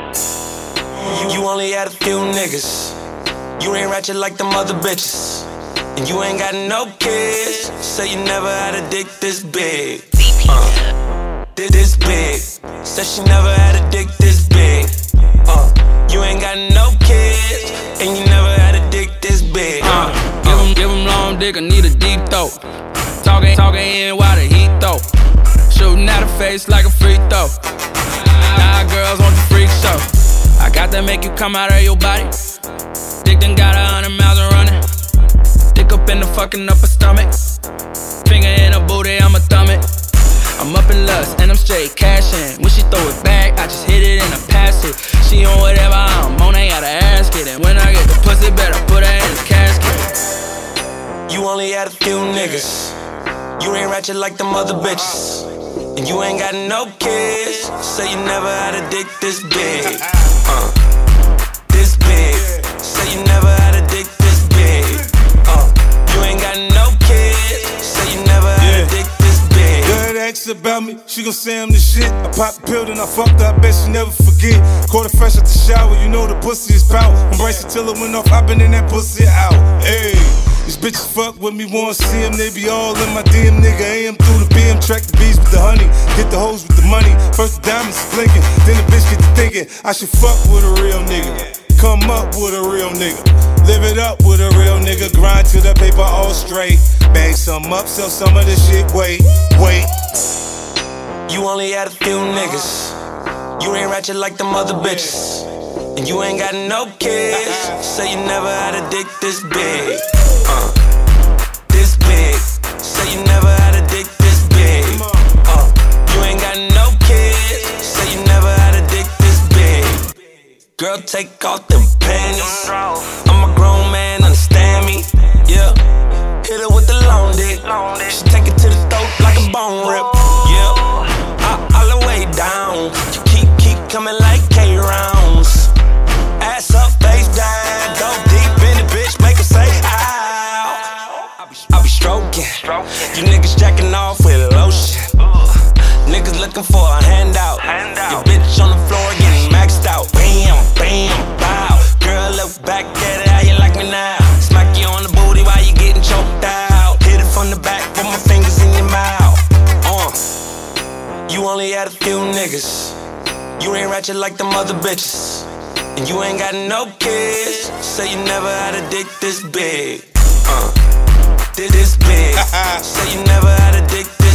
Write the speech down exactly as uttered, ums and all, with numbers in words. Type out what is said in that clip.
You, you only had a few niggas. You ain't ratchet like them other bitches. And you ain't got no kids. Say you never had a dick this big. Uh, this big. Said she never had a dick this big. Uh, you ain't got no kids. And you never had a dick this big. Uh, give him, give him long dick, I need a deep throat. Talking, talking in while the heat though. Shooting at her face like a free throw. Now girls want the freak show. I got to make you come out of your body. Dick done got a hundred miles and running. Dick up in the fucking upper stomach. Finger in her booty, I'ma thumb it. I'm up in lust and I'm straight cashing. When she throw it back, I just hit it and I pass it. She on whatever I'm on, ain't gotta ask it. And when I get the pussy, better put her in the casket. You only had a few niggas. You ain't ratchet like them other bitches. And you ain't got no kids. Say you never had a dick this big. Uh, this big. Say you never had a dick this big. Uh, you ain't got no kids. Say you never had yeah. a dick this big. Girl asks about me, she gon' say I'm the shit. I pop the pill, then I fucked her, I bet she never forget. Caught her fresh out the shower, you know the pussy is power. Embrace it till it went off, I been in that pussy out. Hey. These bitches fuck with me, wanna see them, they be all in my D M, nigga. A M through the B M, track the bees with the honey. Hit the hoes with the money, first the diamonds blinking. Then the bitch get to thinking, I should fuck with a real nigga. Come up with a real nigga. Live it up with a real nigga. Grind to the paper all straight. Bang some up, sell some of this shit, wait, wait. You only had a few niggas. You ain't ratchet like them other bitches. And you ain't got no kids. Say you never had a dick this big. Uh, this big. Say you never had a dick this big. Uh, you ain't got no kids. Say you never had a dick this big. Girl, take off them panties. I'm a grown man, understand me. Yeah. Hit her with the long dick. She take it to the throat like a bone rip. Yeah. I, all the way down. You keep, keep coming like K rounds. Ass up, face down, go deep in the bitch, make her say ow. I be stroking, you niggas jacking off with lotion. Niggas looking for a handout. Your bitch on the floor getting maxed out. Bam, bam, bow. Girl, look back at it, how you like me now? Smack you on the booty while you getting choked out. Hit it from the back, put my fingers in your mouth. Uh, you only had a few niggas. You ain't ratchet like them other bitches. And you ain't got no kids. Say you never had a dick this big. Uh, this big. Say you never had a dick this big.